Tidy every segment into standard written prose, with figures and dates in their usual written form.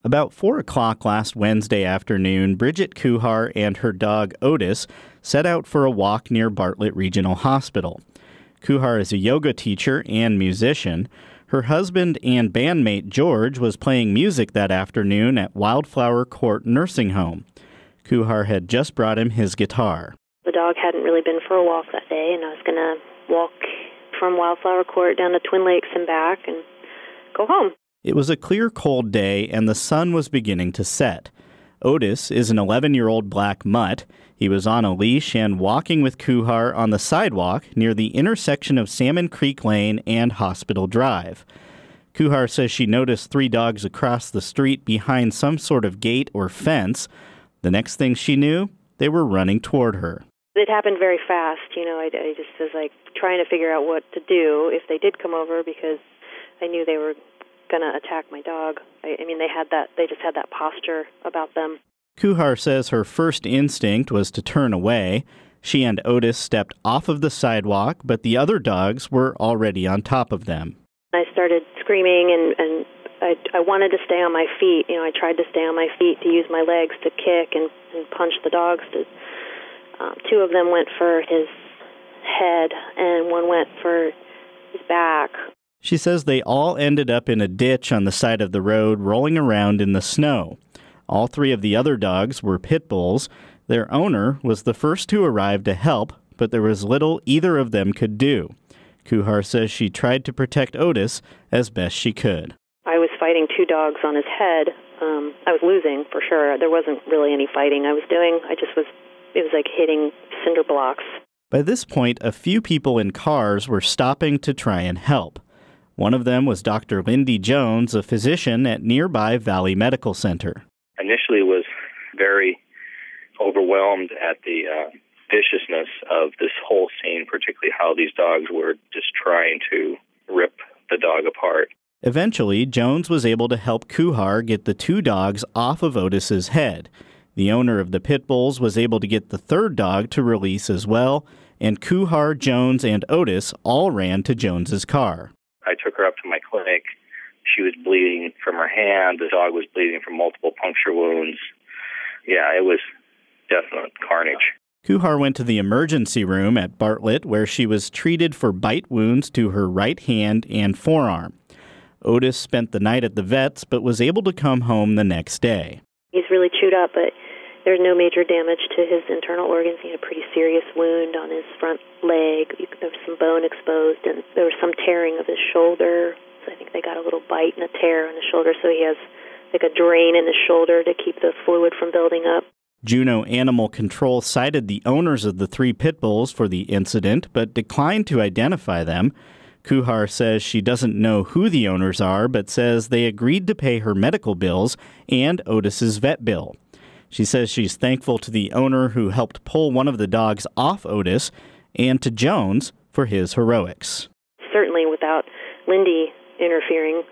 About 4 o'clock last Wednesday afternoon, Bridget Kuhar and her dog Otis set out for a walk near Bartlett Regional Hospital. Kuhar is a yoga teacher and musician. Her husband and bandmate George was playing music that afternoon at Wildflower Court Nursing Home. Kuhar had just brought him his guitar. The dog hadn't really been for a walk that day, and I was going to walk from Wildflower Court down to Twin Lakes and back and go home. It was a clear, cold day, and the sun was beginning to set. Otis is an 11-year-old black mutt. He was on a leash and walking with Kuhar on the sidewalk near the intersection of Salmon Creek Lane and Hospital Drive. Kuhar says she noticed 3 dogs across the street behind some sort of gate or fence. The next thing she knew, they were running toward her. It happened very fast. I just was trying to figure out what to do if they did come over, because I knew they were going to attack my dog. They just had that posture about them. Kuhar says her first instinct was to turn away. She and Otis stepped off of the sidewalk, but the other dogs were already on top of them. I started screaming, and I wanted to stay on my feet. I tried to stay on my feet to use my legs to kick and punch the dogs. 2 of them went for his head, and 1 went for his back. She says they all ended up in a ditch on the side of the road, rolling around in the snow. All 3 of the other dogs were pit bulls. Their owner was the first to arrive to help, but there was little either of them could do. Kuhar says she tried to protect Otis as best she could. I was fighting 2 dogs on his head. I was losing, for sure. There wasn't really any fighting I was doing. It was like hitting cinder blocks. By this point, a few people in cars were stopping to try and help. One of them was Dr. Lindy Jones, a physician at nearby Valley Medical Center. Initially was very overwhelmed at the viciousness of this whole scene, particularly how these dogs were just trying to rip the dog apart. Eventually, Jones was able to help Kuhar get the 2 dogs off of Otis's head. The owner of the pit bulls was able to get the 3rd dog to release as well, and Kuhar, Jones, and Otis all ran to Jones's car. I took her up to my clinic. She was bleeding from her hand. The dog was bleeding from multiple puncture wounds. Yeah, it was definite carnage. Kuhar went to the emergency room at Bartlett, where she was treated for bite wounds to her right hand and forearm. Otis spent the night at the vet's, but was able to come home the next day. He's really chewed up, but there's no major damage to his internal organs. He had a pretty serious wound on his front leg. There was some bone exposed, and there was some tearing of his shoulder. So I think they got a little bite and a tear on his shoulder, so he has like a drain in his shoulder to keep the fluid from building up. Juneau Animal Control cited the owners of the 3 pit bulls for the incident, but declined to identify them. Kuhar says she doesn't know who the owners are, but says they agreed to pay her medical bills and Otis's vet bill. She says she's thankful to the owner who helped pull one of the dogs off Otis and to Jones for his heroics. Certainly without Lindy interfering,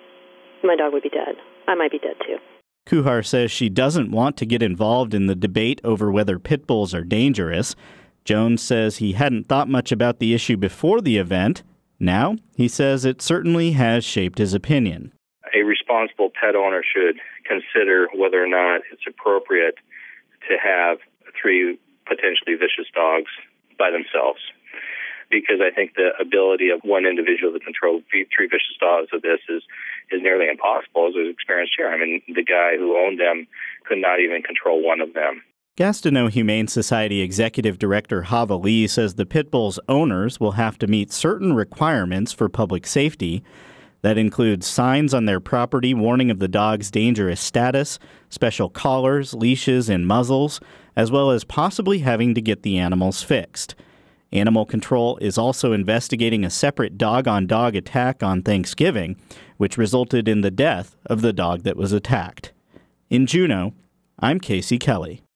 my dog would be dead. I might be dead too. Kuhar says she doesn't want to get involved in the debate over whether pit bulls are dangerous. Jones says he hadn't thought much about the issue before the event. Now, he says it certainly has shaped his opinion. A responsible pet owner should consider whether or not it's appropriate to have 3 potentially vicious dogs by themselves. Because I think the ability of one individual to control 3 vicious dogs of this is nearly impossible, as was experienced here. I mean, the guy who owned them could not even control one of them. Gastineau Humane Society Executive Director Hava Lee says the pit bull's owners will have to meet certain requirements for public safety. That includes signs on their property warning of the dog's dangerous status, special collars, leashes, and muzzles, as well as possibly having to get the animals fixed. Animal Control is also investigating a separate dog-on-dog attack on Thanksgiving, which resulted in the death of the dog that was attacked. In Juneau, I'm Casey Kelly.